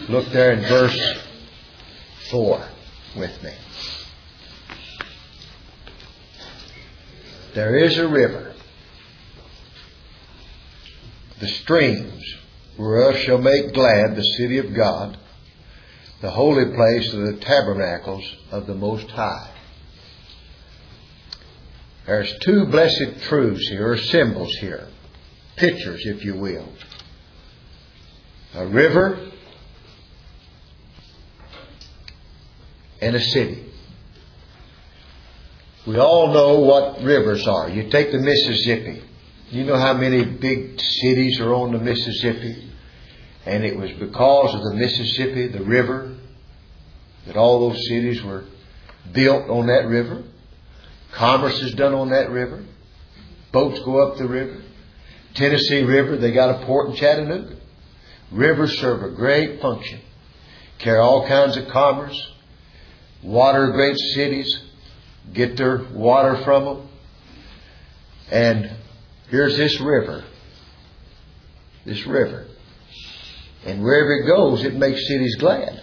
Look there in verse 4 with me. There is a river, the streams whereof shall make glad the city of God, the holy place of the tabernacles of the Most High. There's two blessed truths here, or symbols here, pictures, if you will. A river and a city. We all know what rivers are. You take the Mississippi. You know how many big cities are on the Mississippi? And it was because of the Mississippi, the river, that all those cities were built on that river. Commerce is done on that river. Boats go up the river. Tennessee River, they got a port in Chattanooga. Rivers serve a great function. Carry all kinds of commerce. Water great cities. Get their water from them. And here's this river. This river. And wherever it goes, it makes cities glad.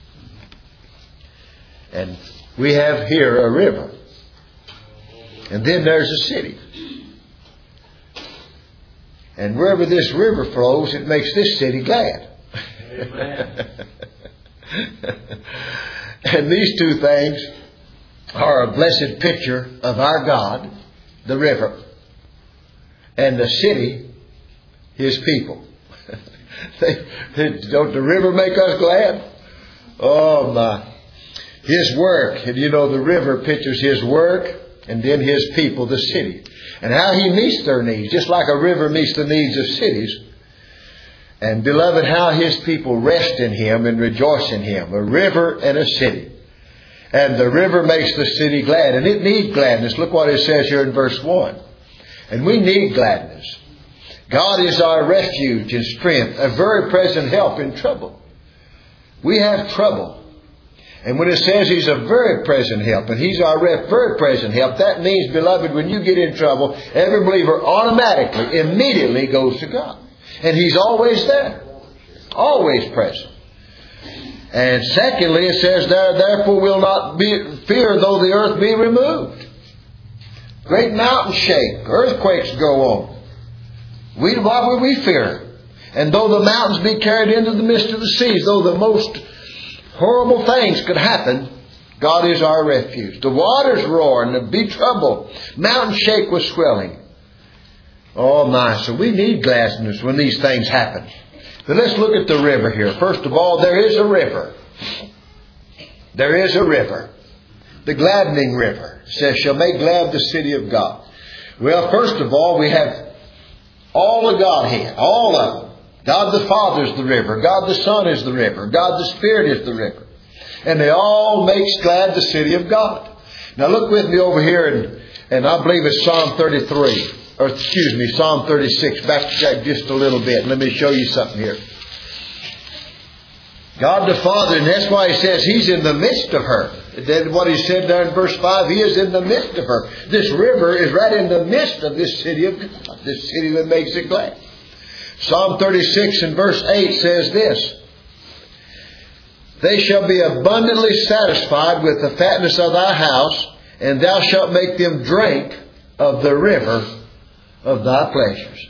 And we have here a river. And then there's a city. And wherever this river flows, it makes this city glad. And these two things are a blessed picture of our God, the river, and the city, His people. Don't the river make us glad? Oh my. His work. And you know the river pictures His work and then His people, the city. And how He meets their needs, just like a river meets the needs of cities. And beloved, how His people rest in Him and rejoice in Him. A river and a city. And the river makes the city glad. And it needs gladness. Look what it says here in verse 1. And we need gladness. God is our refuge and strength, a very present help in trouble. We have trouble. And when it says He's a very present help, and He's our very present help, that means, beloved, when you get in trouble, every believer automatically, immediately goes to God. And He's always there. Always present. And secondly, it says, therefore will not fear though the earth be removed. Great mountains shake. Earthquakes go on. Why would we fear? And though the mountains be carried into the midst of the seas, though the most horrible things could happen, God is our refuge. The waters roar and there be trouble. Mountains shake with swelling. Oh my, so we need gladness when these things happen. But let's look at the river here. First of all, there is a river. There is a river. The gladdening river. It says, shall make glad the city of God. Well, first of all, we have all the Godhead. All of them. God the Father is the river. God the Son is the river. God the Spirit is the river. And they all make glad the city of God. Now look with me over here, and I believe it's Psalm 33. Or excuse me, Psalm 36. Back just a little bit. Let me show you something here. God the Father, and that's why He says He's in the midst of her. Then what He said there in verse 5, He is in the midst of her. This river is right in the midst of this city of God. This city that makes it glad. Psalm 36 and verse 8 says this. They shall be abundantly satisfied with the fatness of thy house, and thou shalt make them drink of the river of thy pleasures.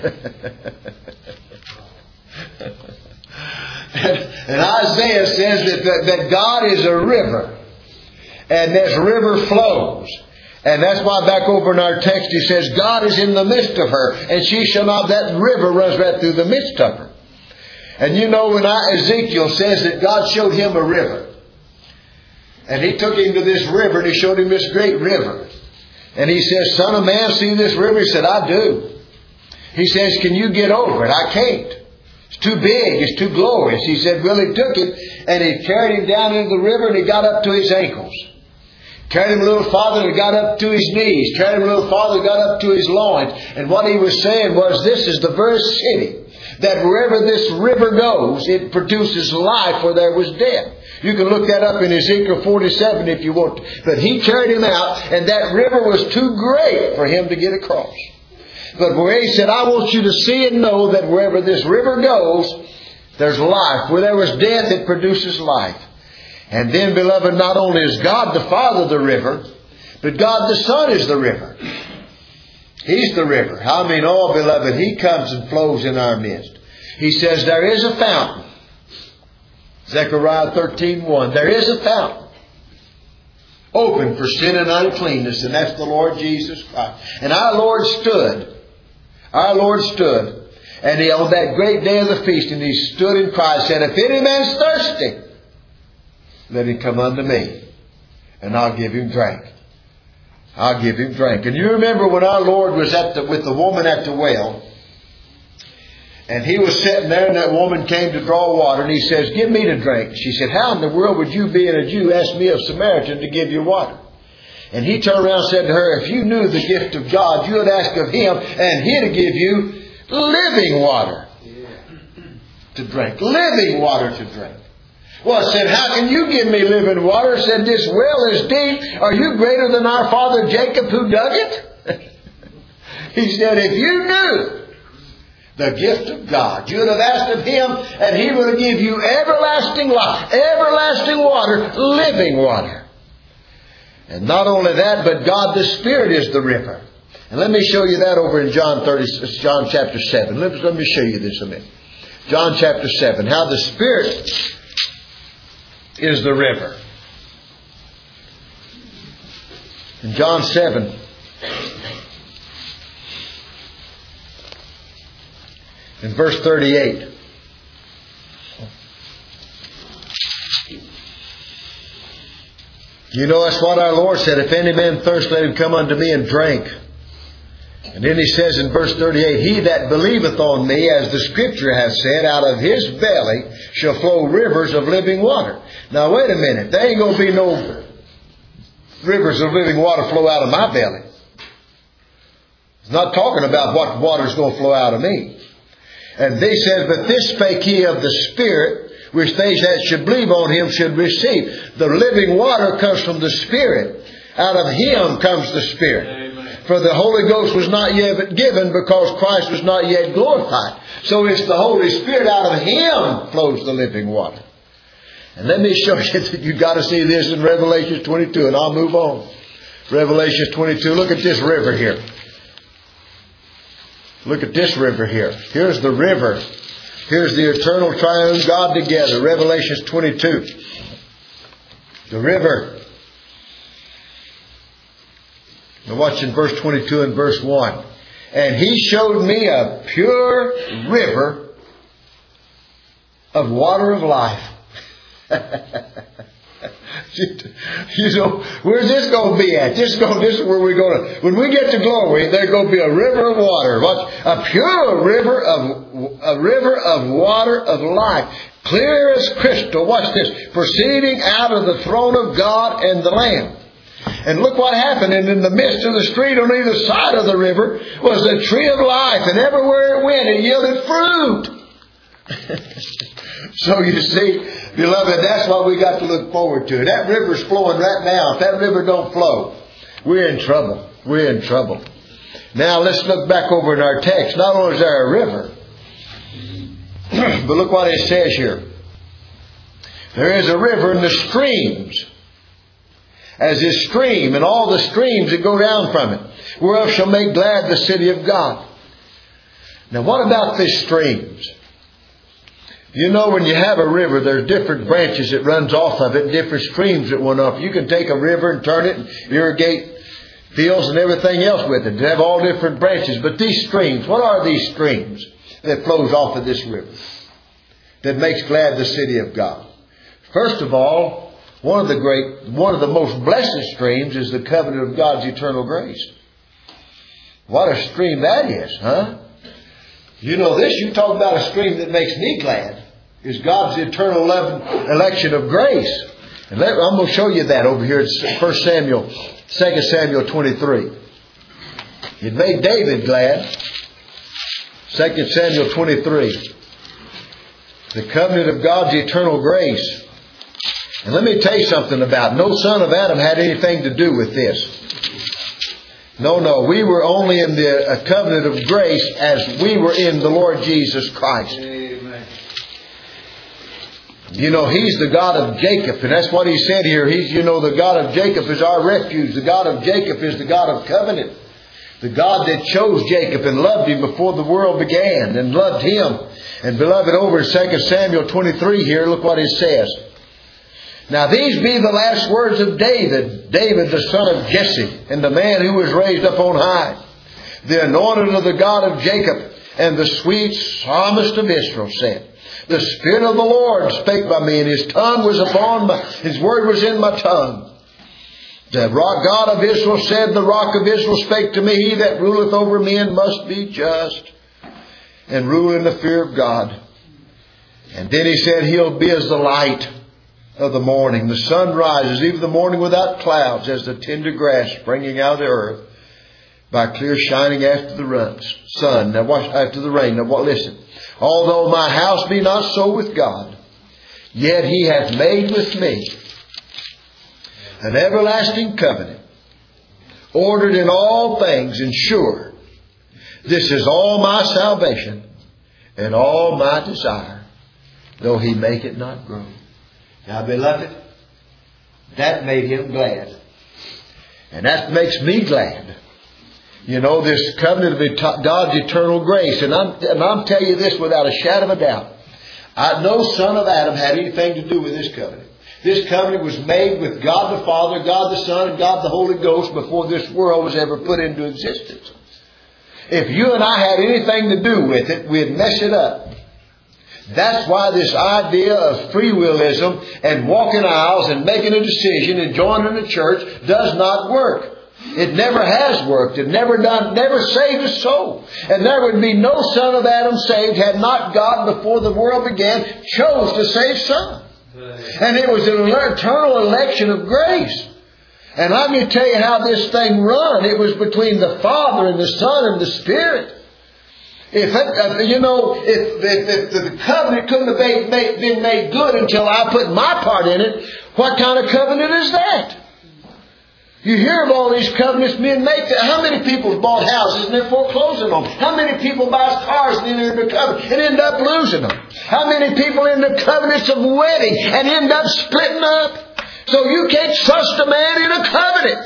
And Isaiah says that God is a river. And this river flows. And that's why back over in our text He says, God is in the midst of her. And she shall not, that river runs right through the midst of her. And you know when Ezekiel says that God showed him a river. And He took him to this river and He showed him this great river. And He says, Son of man, see this river? He said, I do. He says, can you get over it? I can't. It's too big. It's too glorious. He said, well, He took it and He carried him down into the river and he got up to his ankles. Carried him a little farther and got up to his knees. Carried him a little farther and got up to his loins. And what he was saying was, this is the very city that wherever this river goes, it produces life where there was death. You can look that up in Ezekiel 47 if you want. But He carried him out, and that river was too great for him to get across. But where He said, I want you to see and know that wherever this river goes, There's life. Where there was death, it produces life. And then, beloved, not only is God the Father the river, but God the Son is the river. He's the river. I mean, oh, beloved, He comes and flows in our midst. He says there is a fountain. Zechariah 13:1. There is a fountain open for sin and uncleanness, and that's the Lord Jesus Christ. And our Lord stood. And He, on that great day of the feast, and He stood and cried, said, if any man's thirsty, let him come unto me, and I'll give him drink. I'll give him drink. And you remember when our Lord was with the woman at the well, and He was sitting there, and that woman came to draw water, and He says, give me to drink. She said, how in the world would you, being a Jew, ask me, a Samaritan, to give you water? And He turned around and said to her, if you knew the gift of God, you would ask of Him, and He'd give you living water to drink. Living water to drink. Well, I said, how can you give me living water? I said, this well is deep. Are you greater than our father Jacob who dug it? He said, if you knew the gift of God, you would have asked of Him, and He would have given you everlasting life, everlasting water, living water. And not only that, but God the Spirit is the river. And let me show you that over in John chapter 7. Let me show you this a minute. John chapter 7. How the Spirit is the river. In John 7, in verse 38. You know, that's what our Lord said. If any man thirst, let him come unto me and drink. And then He says in verse 38, he that believeth on me, as the Scripture hath said, out of his belly shall flow rivers of living water. Now wait a minute. There ain't going to be no rivers of living water flow out of my belly. It's not talking about what water's going to flow out of me. And they said, but this spake He of the Spirit, which they that should believe on Him should receive. The living water comes from the Spirit. Out of Him comes the Spirit. Amen. For the Holy Ghost was not yet given, because Christ was not yet glorified. So it's the Holy Spirit. Out of Him flows the living water. And let me show you that you've got to see this in Revelation 22, and I'll move on. Revelation 22. Look at this river here. Look at this river here. Here's the river. Here's the eternal triune God together. Revelation 22. The river. Now watch in verse 22 and verse 1. And He showed me a pure river of water of life. You know, where's this going to be at? This is where we're going to. When we get to glory, there's going to be a river of water. Watch, a pure river of water of life, clear as crystal. Watch this, proceeding out of the throne of God and the Lamb. And look what happened. And in the midst of the street on either side of the river was the tree of life, and everywhere it went, it yielded fruit. So you see, beloved, that's what we got to look forward to. That river's flowing right now. If that river don't flow, we're in trouble. We're in trouble. Now let's look back over in our text. Not only is there a river, but look what it says here. There is a river in the streams, as His stream, and all the streams that go down from it, whereof shall make glad the city of God. Now what about these streams? You know, when you have a river, there's different branches that runs off of it, different streams that run off. You can take a river and turn it and irrigate fields and everything else with it. They have all different branches. But these streams, what are these streams that flows off of this river that makes glad the city of God? First of all, one of the most blessed streams is the covenant of God's eternal grace. What a stream that is, huh? You know this, you talk about a stream that makes me glad, is God's eternal election of grace. And I'm going to show you that over here in 2 Samuel 23. It made David glad. 2 Samuel 23. The covenant of God's eternal grace. And let me tell you something about it. No son of Adam had anything to do with this. No. We were only in the covenant of grace as we were in the Lord Jesus Christ. Amen. You know, He's the God of Jacob. And that's what He said here. He's, you know, the God of Jacob is our refuge. The God of Jacob is the God of covenant. The God that chose Jacob and loved him before the world began and loved him. And beloved, over in 2 Samuel 23 here, look what it says. Now these be the last words of David, David the son of Jesse, and the man who was raised up on high, the anointed of the God of Jacob, and the sweet psalmist of Israel said, the Spirit of the Lord spake by me, and His tongue was upon His word was in my tongue. The rock God of Israel said, the rock of Israel spake to me, He that ruleth over men must be just, and rule in the fear of God. And then He said, He'll be as the light of the morning. The sun rises, even the morning without clouds, as the tender grass springing out of the earth, by clear shining after the sun. Now watch, after the rain. Now listen. Although my house be not so with God, yet He hath made with me an everlasting covenant, ordered in all things and sure. This is all my salvation and all my desire, though He make it not grow. Now, beloved, that made Him glad. And that makes me glad. You know, this covenant of God's eternal grace. And I'm telling you this without a shadow of a doubt. No son of Adam had anything to do with this covenant. This covenant was made with God the Father, God the Son, and God the Holy Ghost before this world was ever put into existence. If you and I had anything to do with it, we'd mess it up. That's why this idea of free willism and walking aisles and making a decision and joining a church does not work. It never has worked. It never saved a soul. And there would be no son of Adam saved had not God, before the world began, chose to save some. And it was an eternal election of grace. And let me tell you how this thing run. It was between the Father and the Son and the Spirit. If the covenant couldn't have been made good until I put my part in it, what kind of covenant is that? You hear of all these covenants being made. How many people bought houses and they're foreclosing on them? How many people buy cars and enter into covenant and end up losing them? How many people into covenants of wedding and end up splitting up? So you can't trust a man in a covenant.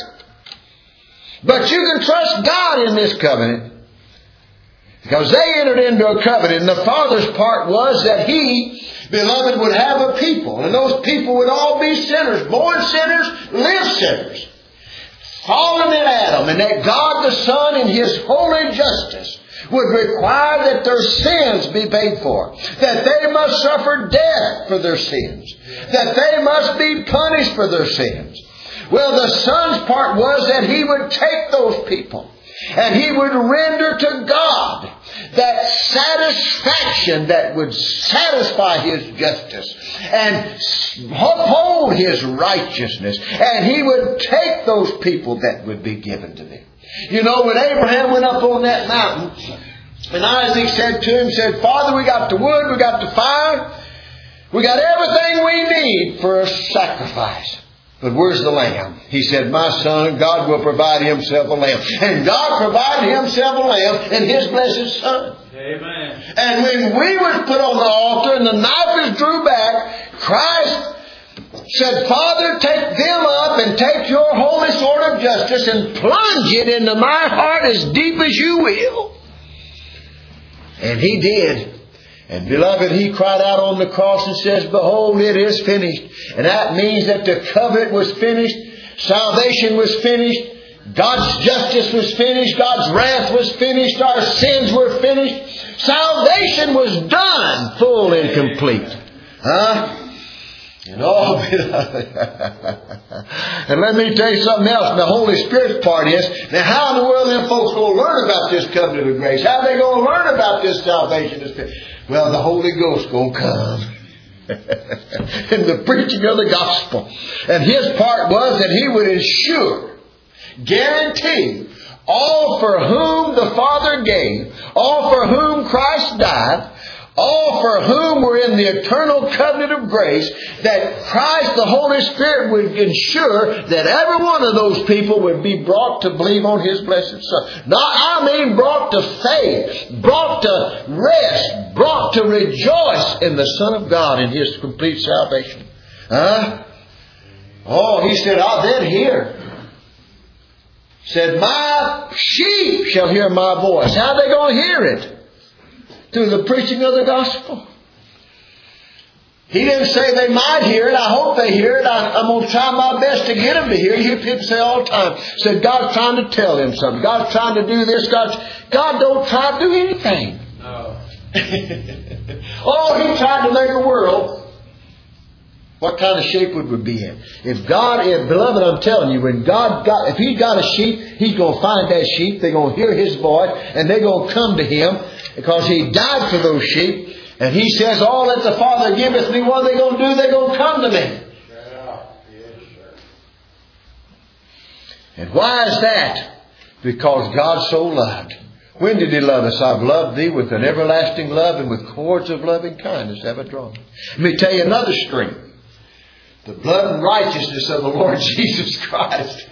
But you can trust God in this covenant. Because they entered into a covenant, and the Father's part was that He, beloved, would have a people. And those people would all be sinners, born sinners, live sinners, fallen in Adam. And that God the Son in His holy justice would require that their sins be paid for. That they must suffer death for their sins. That they must be punished for their sins. Well, the Son's part was that He would take those people and He would render to God that satisfaction that would satisfy His justice and uphold His righteousness. And He would take those people that would be given to them. You know, when Abraham went up on that mountain, and Isaac said to him, said, Father, we got the wood, we got the fire, we got everything we need for a sacrifice. But where's the lamb? He said, my son, God will provide Himself a lamb. And God provided Himself a lamb in His blessed Son. Amen. And when we were put on the altar and the knife is drew back, Christ said, Father, take them up and take your holy sword of justice and plunge it into my heart as deep as you will. And He did. And beloved, He cried out on the cross and says, behold, it is finished. And that means that the covenant was finished. Salvation was finished. God's justice was finished. God's wrath was finished. Our sins were finished. Salvation was done, full and complete. And all, and let me tell you something else. The Holy Spirit's part is, now how in the world them folks going to learn about this covenant of grace? How are they going to learn about this salvation? Well, the Holy Ghost going to come in the preaching of the gospel. And His part was that He would ensure, guarantee, all for whom the Father gave, all for whom Christ died, all for whom we're in the eternal covenant of grace, that Christ, the Holy Spirit, would ensure that every one of those people would be brought to believe on His blessed Son. Brought to faith, brought to rest, brought to rejoice in the Son of God in His complete salvation. He said, then hear. Said, my sheep shall hear my voice. How are they going to hear it? Through the preaching of the gospel. He didn't say they might hear it. I hope they hear it. I'm going to try my best to get them to hear it. You hear people say all the time, said God's trying to tell them something. God's trying to do this. God don't try to do anything. No. He tried to make a world. What kind of shape would we be in? Beloved, I'm telling you, if He got a sheep, He's going to find that sheep. They're going to hear His voice, and they're going to come to Him because He died for those sheep. And He says, all that the Father giveth me, what are they going to do? They're going to come to me. Yeah. Yes, sir. And why is that? Because God so loved. When did He love us? I've loved thee with an everlasting love, and with cords of loving kindness have I drawn. Let me tell you another strength. The blood and righteousness of the Lord Jesus Christ.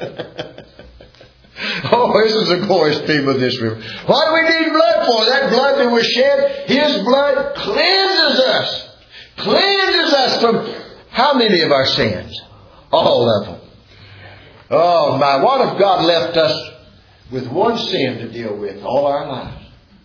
This is a glorious theme of this river. What do we need blood for? That blood that was shed, His blood cleanses us. Cleanses us from how many of our sins? All of them. Oh my, what if God left us with one sin to deal with all our lives?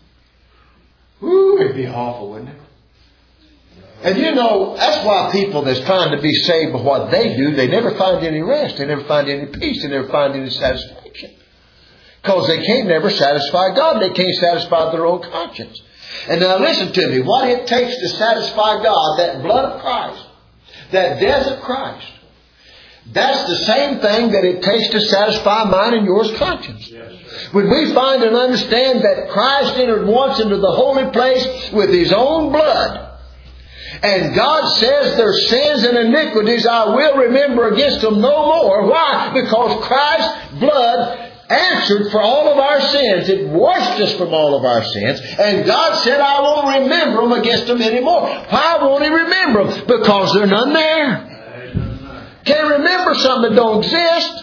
It'd be awful, wouldn't it? And that's why people that's trying to be saved by what they do, they never find any rest. They never find any peace. They never find any satisfaction. Because they can't never satisfy God. They can't satisfy their own conscience. And now listen to me. What it takes to satisfy God, that blood of Christ, that death of Christ, that's the same thing that it takes to satisfy mine and yours conscience. Yes, when we find and understand that Christ entered once into the holy place with His own blood, and God says their sins and iniquities I will remember against them no more. Why? Because Christ's blood answered for all of our sins. It washed us from all of our sins. And God said, I won't remember them against them anymore. Why won't He remember them? Because there's none there. Can't remember something that don't exist.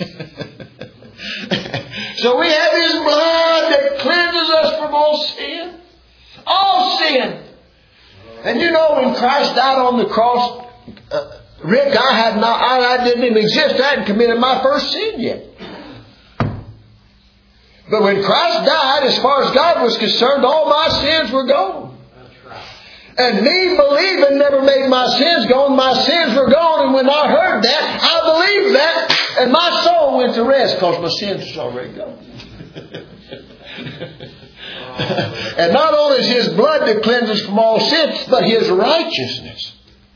So we have His blood that cleanses us from all sin. All sin. And when Christ died on the cross, Rick, I didn't even exist. I hadn't committed my first sin yet. But when Christ died, as far as God was concerned, all my sins were gone. That's right. And me believing never made my sins gone. My sins were gone. And when I heard that, I believed that. And my soul went to rest because my sins was already gone. And not only is His blood that cleanses from all sin, but His righteousness.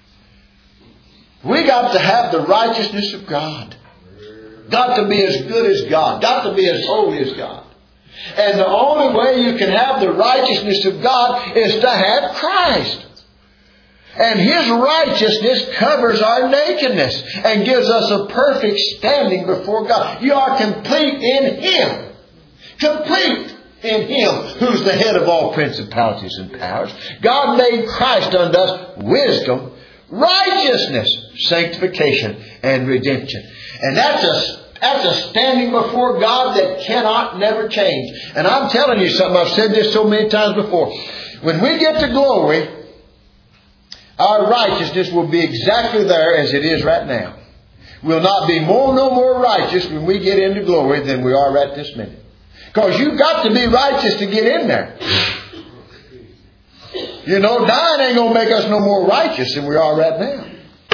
We got to have the righteousness of God. Got to be as good as God. Got to be as holy as God. And the only way you can have the righteousness of God is to have Christ. And His righteousness covers our nakedness and gives us a perfect standing before God. You are complete in Him. Complete in Him who's the head of all principalities and powers. God made Christ unto us wisdom, righteousness, sanctification, and redemption. And that's a standing before God that cannot never change. And I'm telling you something, I've said this so many times before. When we get to glory, our righteousness will be exactly there as it is right now. We'll not be no more righteous when we get into glory than we are right this minute. Because you've got to be righteous to get in there. Dying ain't going to make us no more righteous than we are right now.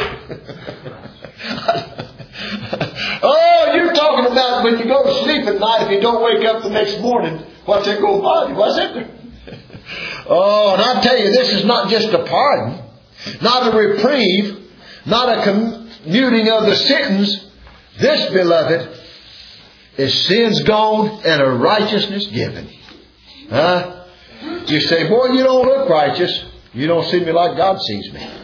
You're talking about when you go to sleep at night, if you don't wake up the next morning, what's it going to bother you? What's it? And I tell you, this is not just a pardon, not a reprieve, not a commuting of the sentence. This, beloved, is sins gone and a righteousness given. You say, boy, you don't look righteous. You don't see me like God sees me.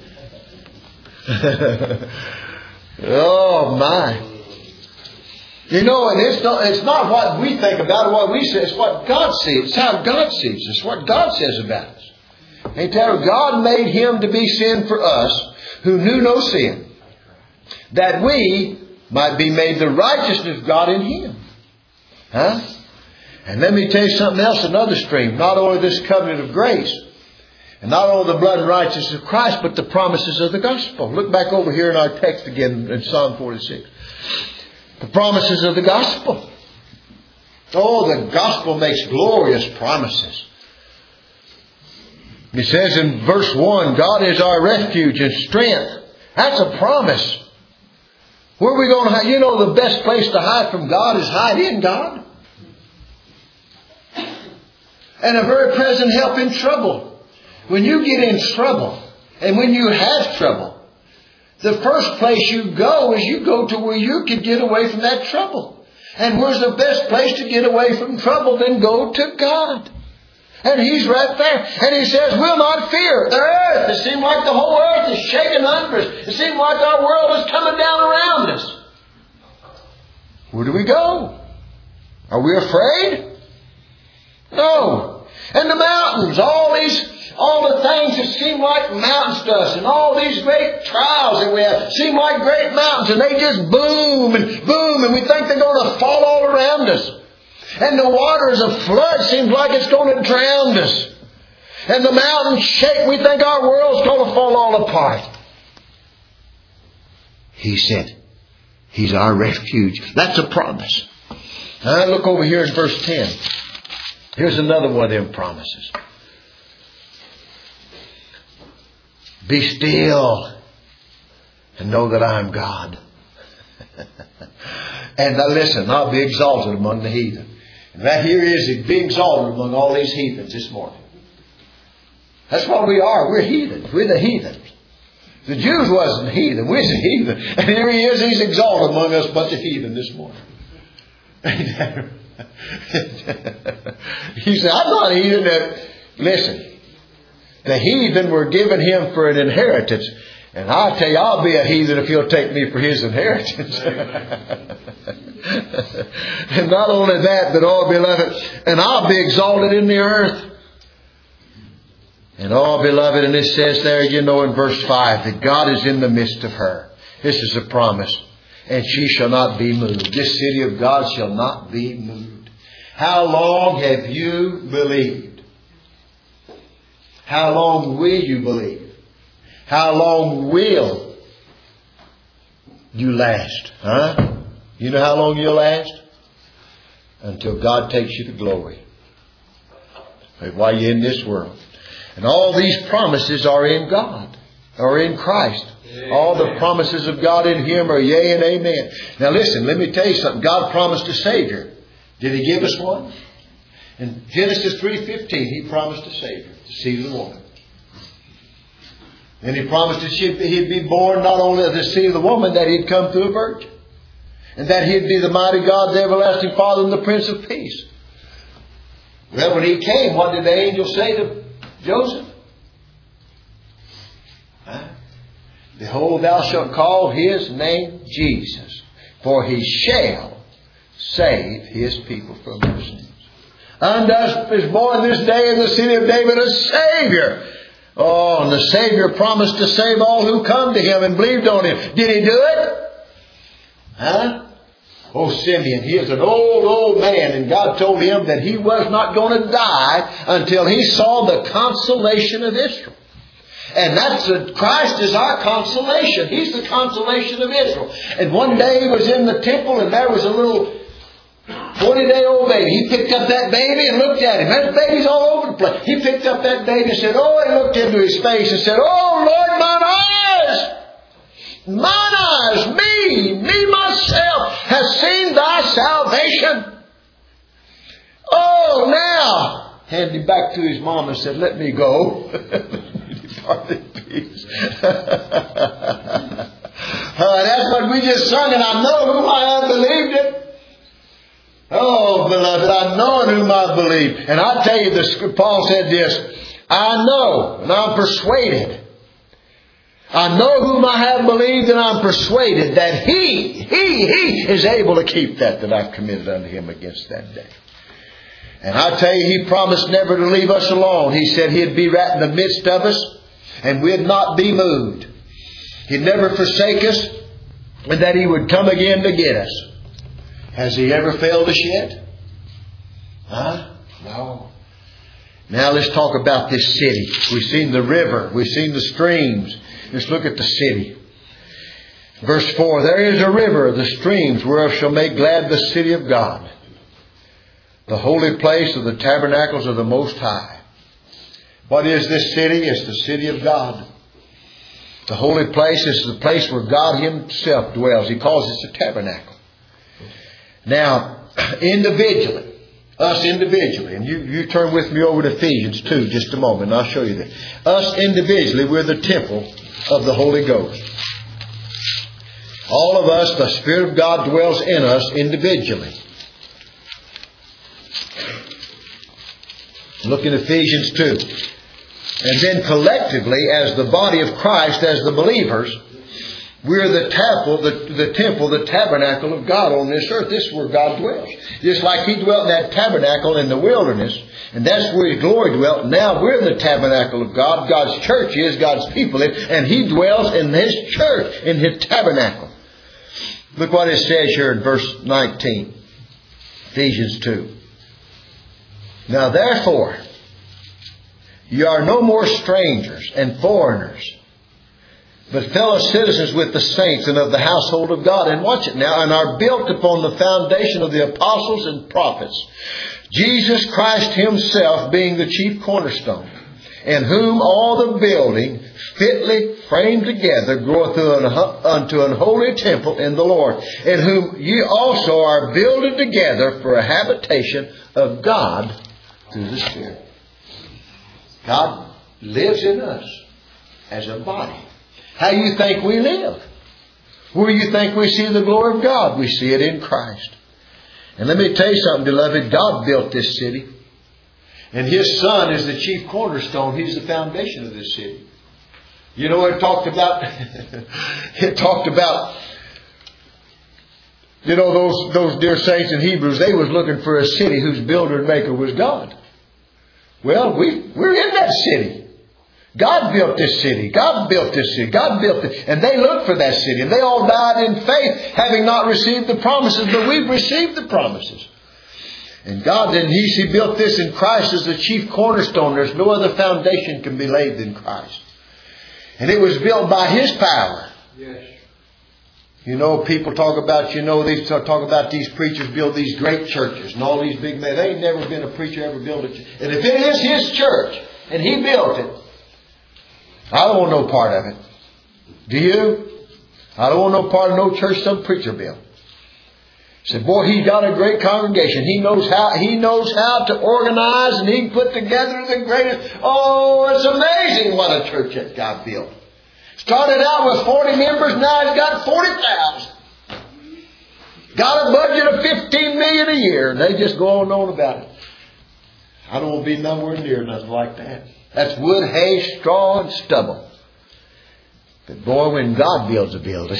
Oh my. And it's not what we think about or what we say. It's what God sees. It's how God sees us. It's what God says about us. Ain't that God made Him to be sin for us who knew no sin, that we might be made the righteousness of God in Him. Huh? And let me tell you something else, another stream. Not only this covenant of grace, and not only the blood and righteousness of Christ, but the promises of the gospel. Look back over here in our text again in Psalm 46. The promises of the gospel. Oh, the gospel makes glorious promises. It says in verse 1, God is our refuge and strength. That's a promise. Where are we going to hide? You know, the best place to hide from God is hide in God. And a very present help in trouble. When you get in trouble, and when you have trouble, the first place you go is you go to where you can get away from that trouble. And where's the best place to get away from trouble? Then go to God. And He's right there. And He says, we'll not fear. The earth, it seems like the whole earth is shaking under us. It seems like our world is coming down around us. Where do we go? Are we afraid? No. And the mountains, all the things that seem like mountains to us, and all these great trials that we have seem like great mountains, and they just boom, and we think they're going to fall all around us. And the waters of flood seems like it's going to drown us. And the mountains shake, we think our world's going to fall all apart. He said, He's our refuge. That's a promise. Now look over here in verse 10. Here's another one of them promises. Be still and know that I am God. And now listen, I'll be exalted among the heathen. And right here is be exalted among all these heathens this morning. That's what we are. We're heathens. We're the heathens. The Jews wasn't heathen. We're the heathen. And here He is. He's exalted among us, a bunch of heathen this morning. He said, I'm not a heathen. Listen, the heathen were given Him for an inheritance. And I'll tell you, I'll be a heathen if He'll take me for His inheritance. And not only that, but oh beloved, and I'll be exalted in the earth. And oh beloved, and it says there, you know, in verse 5, that God is in the midst of her. This is a promise. And she shall not be moved. This city of God shall not be moved. How long have you believed? How long will you believe? How long will you last? Huh? You know how long you'll last? Until God takes you to glory. While you're in this world. And all these promises are in God. Or in Christ. Amen. All the promises of God in Him are yea and amen. Now listen, let me tell you something. God promised a Savior. Did He give us one? In Genesis 3:15, He promised a Savior. The seed of the woman. And He promised that He'd be born not only of the seed of the woman, that He'd come through a virgin. And that He'd be the mighty God, the everlasting Father, and the Prince of Peace. Well, when He came, what did the angel say to Joseph? Behold, thou shalt call His name Jesus, for He shall save His people from their sins. And thus is born this day in the city of David a Savior. Oh, and the Savior promised to save all who come to Him and believed on Him. Did He do it? Huh? Oh, Simeon, he is an old man, and God told him that he was not going to die until he saw the consolation of Israel. And Christ is our consolation. He's the consolation of Israel. And one day He was in the temple, and there was a little 40-day-old baby. He picked up that baby and looked at him. There's babies all over the place. He picked up that baby and said, oh, he looked into his face and said, oh, Lord, mine eyes! Mine eyes, me myself, has seen Thy salvation. Oh, now. Handed him back to his mom and said, let me go. Departed in peace. That's what we just sung, and I know whom I have believed it. Oh, beloved, I know in whom I believe. And I tell you, Paul said this, I know, and I'm persuaded. I know whom I have believed, and I'm persuaded that He is able to keep that I've committed unto Him against that day. And I tell you, He promised never to leave us alone. He said He'd be right in the midst of us and we'd not be moved. He'd never forsake us and that He would come again to get us. Has He ever failed us yet? No. Now let's talk about this city. We've seen the river. We've seen the streams. Let's look at the city. Verse 4, there is a river of the streams whereof shall make glad the city of God, the holy place of the tabernacles of the Most High. What is this city? It's the city of God. The holy place is the place where God Himself dwells. He calls it the tabernacle. Now, individually, us individually, and you turn with me over to Ephesians 2 just a moment, and I'll show you that. Us individually, we're the temple of the Holy Ghost. All of us, the Spirit of God dwells in us individually. Look in Ephesians 2. And then collectively, as the body of Christ, as the believers, we're the temple, the tabernacle of God on this earth. This is where God dwells. Just like He dwelt in that tabernacle in the wilderness, and that's where His glory dwelt. Now we're the tabernacle of God. God's church is, God's people is, and He dwells in His church, in His tabernacle. Look what it says here in verse 19. Ephesians 2. Now therefore, you are no more strangers and foreigners, but fellow citizens with the saints and of the household of God. And watch it now. And are built upon the foundation of the apostles and prophets, Jesus Christ Himself being the chief cornerstone, in whom all the building fitly framed together groweth unto an holy temple in the Lord, in whom ye also are builded together for a habitation of God through the Spirit. God lives in us as a body. How do you think we live? Where do you think we see the glory of God? We see it in Christ. And let me tell you something, beloved. God built this city. And His Son is the chief cornerstone. He's the foundation of this city. You know, it talked about, you know, those dear saints in Hebrews, they was looking for a city whose builder and maker was God. Well, we're in that city. God built this city. God built this city. God built it. And they looked for that city. And they all died in faith, having not received the promises. But we've received the promises. And God, then He built this in Christ as the chief cornerstone. There's no other foundation can be laid than Christ. And it was built by His power. Yes. You know, people talk about, they talk about these preachers build these great churches and all these big men. There ain't never been a preacher ever built a church. And if it is His church and He built it, I don't want no part of it. Do you? I don't want no part of no church some preacher built. Said, boy, he's got a great congregation. He knows how to organize, and he can put together the greatest. Oh, it's amazing what a church that God built. Started out with 40 members, now he's got 40,000. Got a budget of $15 million a year, and they just go on and on about it. I don't want to be nowhere near nothing like that. That's wood, hay, straw, and stubble. But boy, when God builds a building.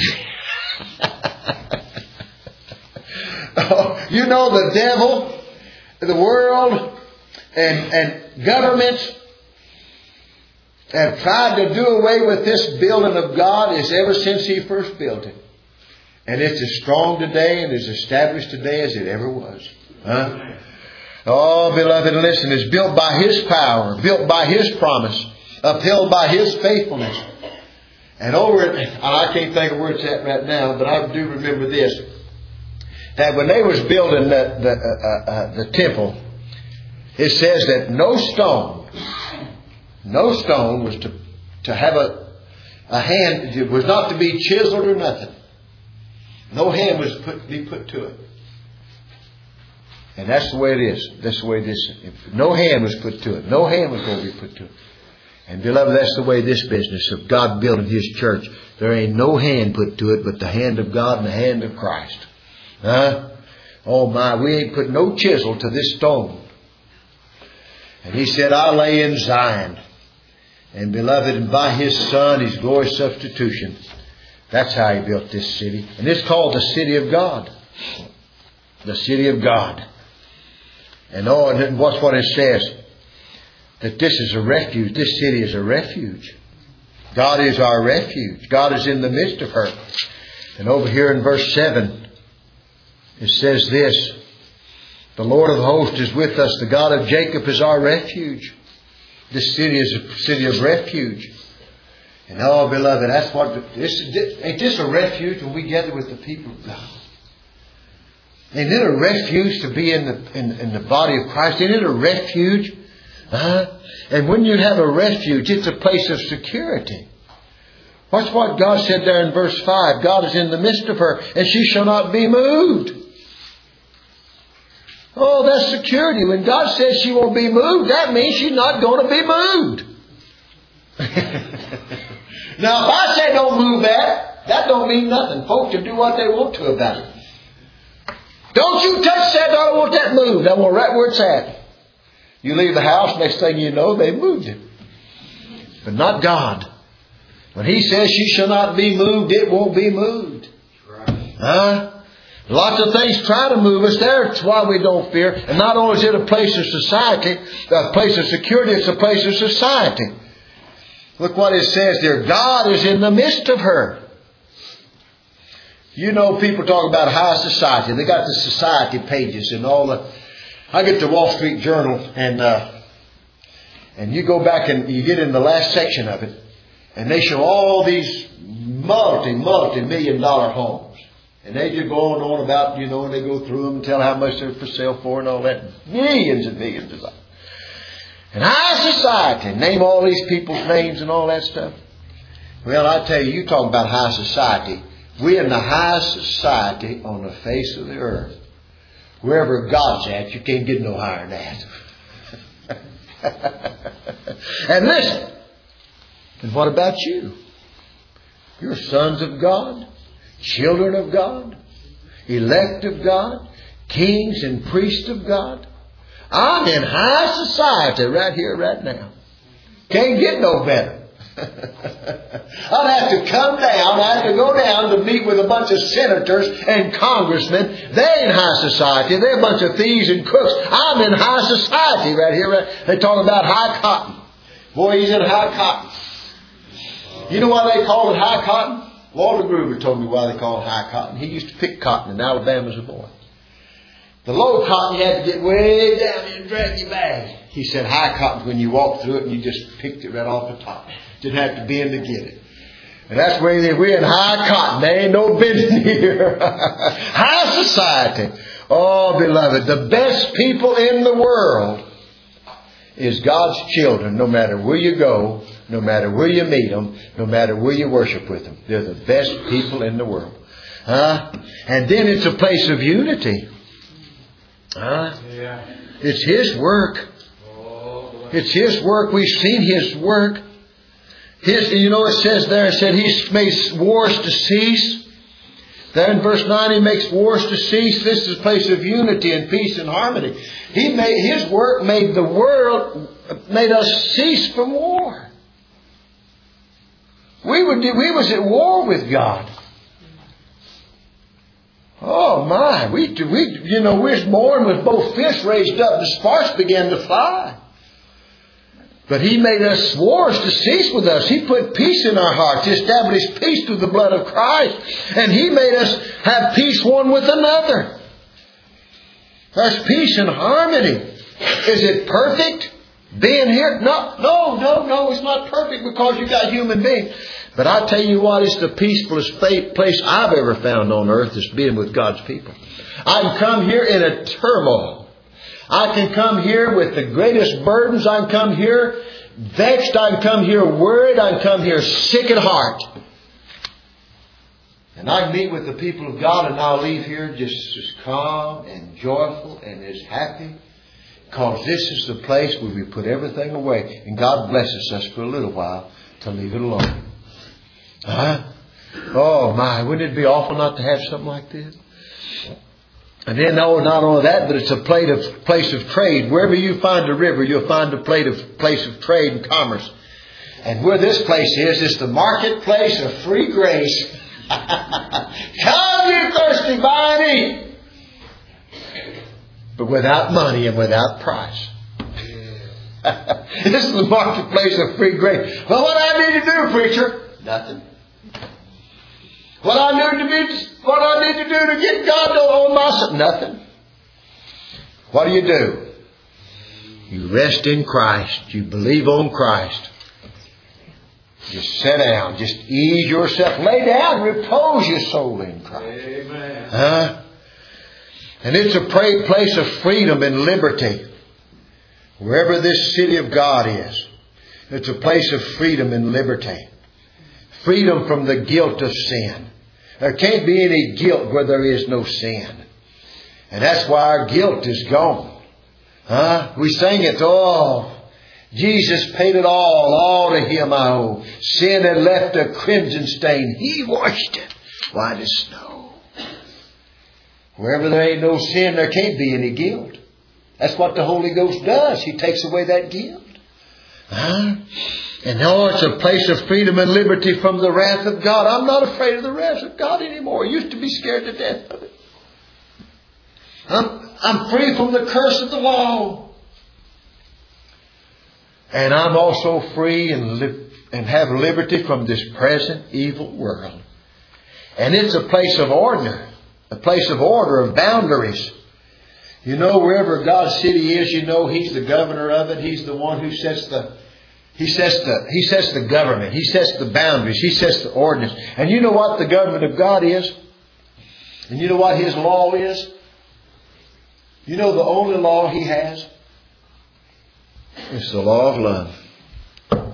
Oh, you know, the devil, the world, and governments have tried to do away with this building of God ever since He first built it. And it's as strong today and as established today as it ever was. Huh? Oh, beloved, listen, it's built by His power, built by His promise, upheld by His faithfulness. And over it, I can't think of where it's at right now, but I do remember this, that when they was building the temple, it says that no stone was to have a hand, it was not to be chiseled or nothing. No hand was be put to it. And that's the way it is. That's the way it is. No hand was put to it. No hand was going to be put to it. And beloved, that's the way this business of God building His church. There ain't no hand put to it but the hand of God and the hand of Christ. Huh? Oh my, we ain't put no chisel to this stone. And He said, I lay in Zion. And beloved, and by His Son, His glorious substitution, that's how He built this city. And it's called the city of God. The city of God. And and watch what it says. That this is a refuge. This city is a refuge. God is our refuge. God is in the midst of her. And over here in verse 7, it says this. The Lord of hosts is with us. The God of Jacob is our refuge. This city is a city of refuge. And oh, beloved, that's what ain't this a refuge when we gather with the people of God? Ain't it a refuge to be in the body of Christ? Ain't it a refuge? And when you have a refuge, it's a place of security. Watch what God said there in verse 5. God is in the midst of her, and she shall not be moved. Oh, that's security. When God says she won't be moved, that means she's not going to be moved. Now, if I say don't move that don't mean nothing. Folks can do what they want to about it. Don't you touch that. I don't want that moved. I want right where it's at. You leave the house, next thing you know, they moved it. But not God. When He says she shall not be moved, it won't be moved. Lots of things try to move us. That's why we don't fear. And not only is it a place of society, a place of security, it's a place of society. Look what it says there. God is in the midst of her. You know, people talk about high society. They got the society pages and all the... I get the Wall Street Journal and you go back and you get in the last section of it and they show all these multi-million-dollar homes. And they just go on and on about, you know, and they go through them and tell how much they're for sale for and all that. Millions and millions of dollars. And high society, name all these people's names and all that stuff. Well, I tell you, you talk about high society. We're in the highest society on the face of the earth. Wherever God's at, you can't get no higher than that. And listen. And what about you? You're sons of God, children of God, elect of God, kings and priests of God. I'm in high society right here, right now. Can't get no better. I'd have to come down. I have to go down to meet with a bunch of senators and congressmen. They in high society. They're a bunch of thieves and crooks. I'm in high society right here. They talk about high cotton. Boy, he's in high cotton. You know why they call it high cotton? Walter Gruber told me why they call it high cotton. He used to pick cotton in Alabama as a boy. The low cotton, you had to get way down and drag your bag. He said high cotton when you walked through it and you just picked it right off the top. Didn't have to bend to get it. And that's where we're in high cotton. There ain't no bending here. High society. Oh, beloved, the best people in the world is God's children, no matter where you go, no matter where you meet them, no matter where you worship with them. They're the best people in the world. And then it's a place of unity. It's His work. It's His work. We've seen His work. You know, it says there, it said He makes wars to cease. There in verse 9, He makes wars to cease. This is a place of unity and peace and harmony. His work made the world, made us cease from war. We was at war with God. Oh my, we was born with both fists raised up, the sparks began to fly. But He made us wars to cease with us. He put peace in our hearts. He established peace through the blood of Christ. And He made us have peace one with another. There's peace and harmony. Is it perfect being here? No. It's not perfect because you got human beings. But I tell you what, it's the peacefullest place I've ever found on earth is being with God's people. I can come here in a turmoil. I can come here with the greatest burdens. I can come here vexed. I can come here worried. I can come here sick at heart. And I can meet with the people of God and I'll leave here just as calm and joyful and as happy. Because this is the place where we put everything away. And God blesses us for a little while to leave it alone. Oh my, wouldn't it be awful not to have something like this? And then, not only that, but it's a place of trade. Wherever you find a river, you'll find a place of trade and commerce. And where this place is the marketplace of free grace. Come, you thirsty, buy and eat. but without money and without price. This is the marketplace of free grace. Well, what I need to do, preacher? Nothing. What I need to do to get God to own myself? Nothing. What do? You rest in Christ. You believe on Christ. Just sit down. Just ease yourself. Lay down. Repose your soul in Christ. Amen. And it's a place of freedom and liberty. Wherever this city of God is, it's a place of freedom and liberty. Freedom from the guilt of sin. There can't be any guilt where there is no sin. And that's why our guilt is gone. We sing it, oh, Jesus paid it all to Him I owe. Sin had left a crimson stain. He washed it white as snow. Wherever there ain't no sin, there can't be any guilt. That's what the Holy Ghost does. He takes away that guilt. And it's a place of freedom and liberty from the wrath of God. I'm not afraid of the wrath of God anymore. I used to be scared to death of it. I'm free from the curse of the law. And I'm also free and have liberty from this present evil world. And it's a place of order. A place of order, of boundaries. You know, wherever God's city is, you know He's the governor of it. He's the one who sets the government. He sets the boundaries. He sets the ordinance. And you know what the government of God is? And you know what His law is? You know the only law He has? It's the law of love.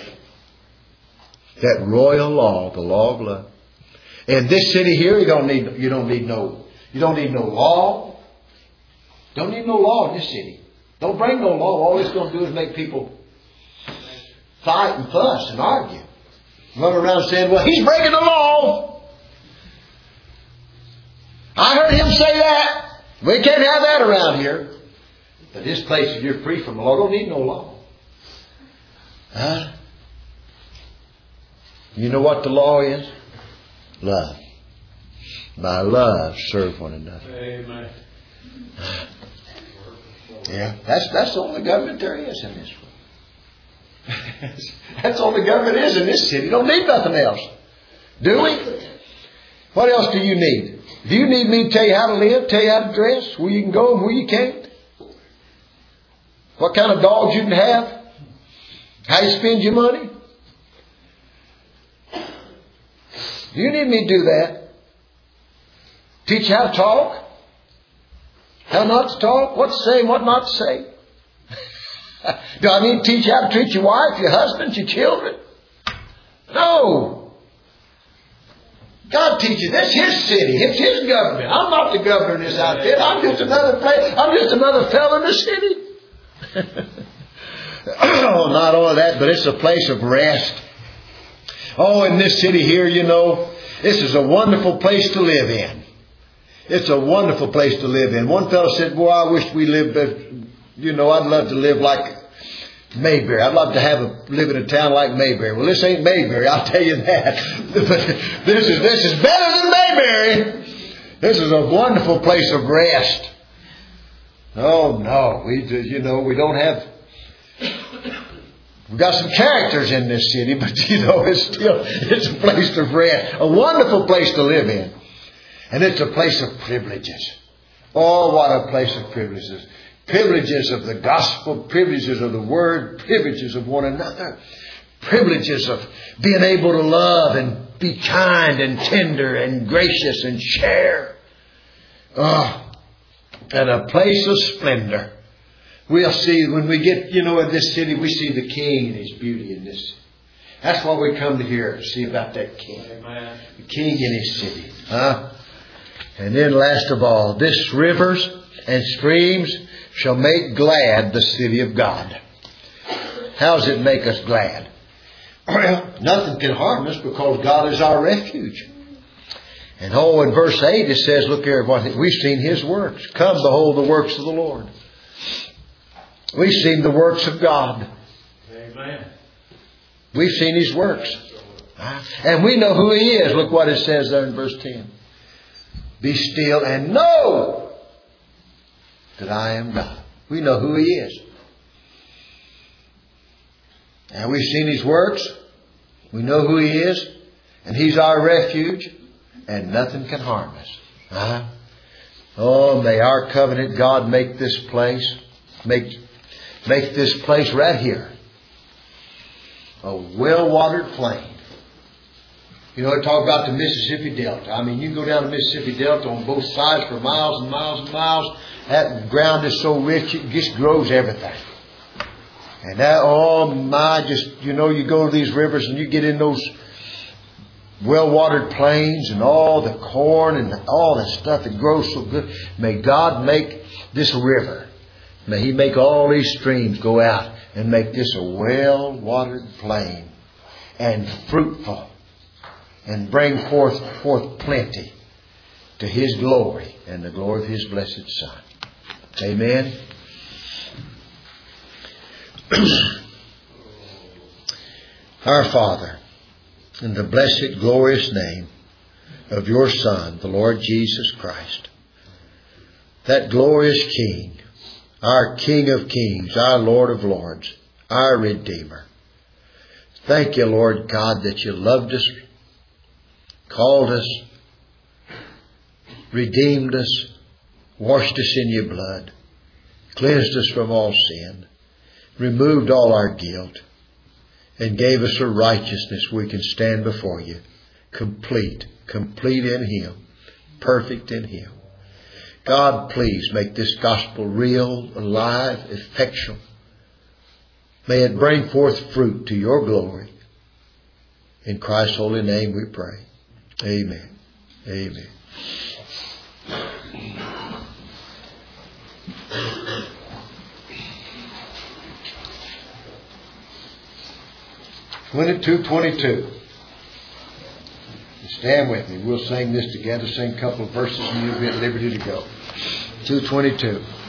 That royal law, the law of love. In this city here, you don't need no law. Don't need no law in this city. Don't bring no law. All it's going to do is make people fight and fuss and argue. Run around saying, well, he's breaking the law. I heard him say that. We can't have that around here. But this place, you're free from the law. Don't need no law. You know what the law is? Love. By love, serve one another. Amen. Yeah, that's the only government there is in this world. That's the only government is in this city. You don't need nothing else. Do we? What else do you need? Do you need me to tell you how to live, tell you how to dress, where you can go and where you can't? What kind of dogs you can have? How you spend your money? Do you need me to do that? Teach you how to talk? How not to talk? What to say and what not to say? Do I need to teach you how to treat your wife, your husband, your children? No. God teaches. That's His city. It's His government. I'm not the governor in this outfit. I'm just another place. I'm just another fellow in the city. Oh, not all of that, but it's a place of rest. Oh, in this city here, you know, this is a wonderful place to live in. It's a wonderful place to live in. One fellow said, boy, I wish we lived, I'd love to live like Mayberry. I'd love to live in a town like Mayberry. Well, this ain't Mayberry, I'll tell you that. This is better than Mayberry. This is a wonderful place of rest. Oh, no. We don't have... We've got some characters in this city, but, it's a place of rest. A wonderful place to live in. And it's a place of privileges. Oh, what a place of privileges. Privileges of the gospel, privileges of the word, privileges of one another. Privileges of being able to love and be kind and tender and gracious and share. Oh, and a place of splendor. We'll see when we get, in this city, we see the King and His beauty in this city. That's why we come to here to see about that King. Amen. The King in His city. And then last of all, this rivers and streams shall make glad the city of God. How does it make us glad? Well, nothing can harm us because God is our refuge. And in verse 8 it says, look here, we've seen His works. Come, behold the works of the Lord. We've seen the works of God. Amen. We've seen His works. And we know who He is. Look what it says there in verse 10. Be still and know that I am God. We know who He is. And we've seen His works. We know who He is. And He's our refuge. And nothing can harm us. Oh, may our covenant God make this place, make this place right here a well-watered plain. You know, I talk about the Mississippi Delta. I mean, you can go down the Mississippi Delta on both sides for miles and miles and miles. That ground is so rich, it just grows everything. And that, oh my, just, you know, you go to these rivers and you get in those well-watered plains and all the corn and all that stuff that grows so good. May God make this river. May He make all these streams go out and make this a well-watered plain and fruitful and bring forth plenty to His glory and the glory of His blessed Son. Amen. Our Father, in the blessed, glorious name of Your Son, the Lord Jesus Christ, that glorious King, our King of Kings, our Lord of Lords, our Redeemer. Thank You, Lord God, that You loved us, called us, redeemed us, washed us in Your blood, cleansed us from all sin, removed all our guilt, and gave us a righteousness we can stand before You, complete in Him, perfect in Him. God, please make this gospel real, alive, effectual. May it bring forth fruit to Your glory. In Christ's holy name we pray. Amen. Amen. (22:22). Stand with me. We'll sing this together. Sing a couple of verses and you'll be at liberty to go. 2:22.